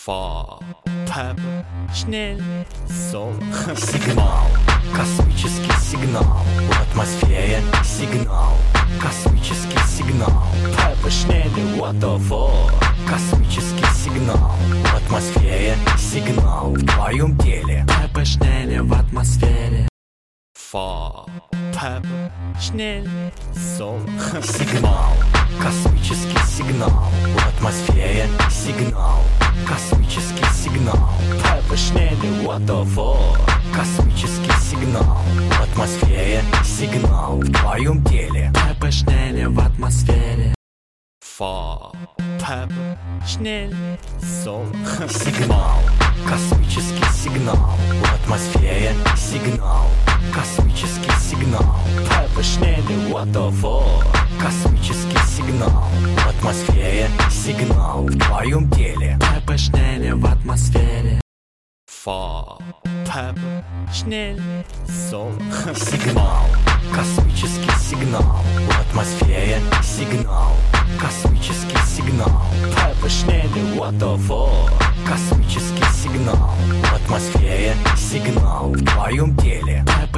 Фа, пеп, шнель, сол. Сигнал, космический сигнал. В атмосфере сигнал, космический сигнал. Пеп, шнель, what the fuck? Космический сигнал. В атмосфере сигнал. В твоем теле. Пеп, шнель, в атмосфере. Фа, пеп, шнель, сол. Сигнал, космический сигнал. В атмосфере сигнал, космический сигнал. Пеп, шнель, what the fuck? Космический сигнал. В атмосфере сигнал. В твоем теле. Пеп, шнель, в атмосфере. Фа, пеп, шнель, сол. Сигнал, космический сигнал. В атмосфере сигнал, космический сигнал. Пеп, шнель, what the fuck? Космический сигнал. В атмосфере сигнал. В твоем теле. Пеп, шнель, в атмосфере. Фа, пеп, шнель, сол. Сигнал, космический сигнал. В атмосфере сигнал, космический сигнал. Пеп, шнель, what the fuck? Космический сигнал. В атмосфере сигнал. В твоем теле. Пеп,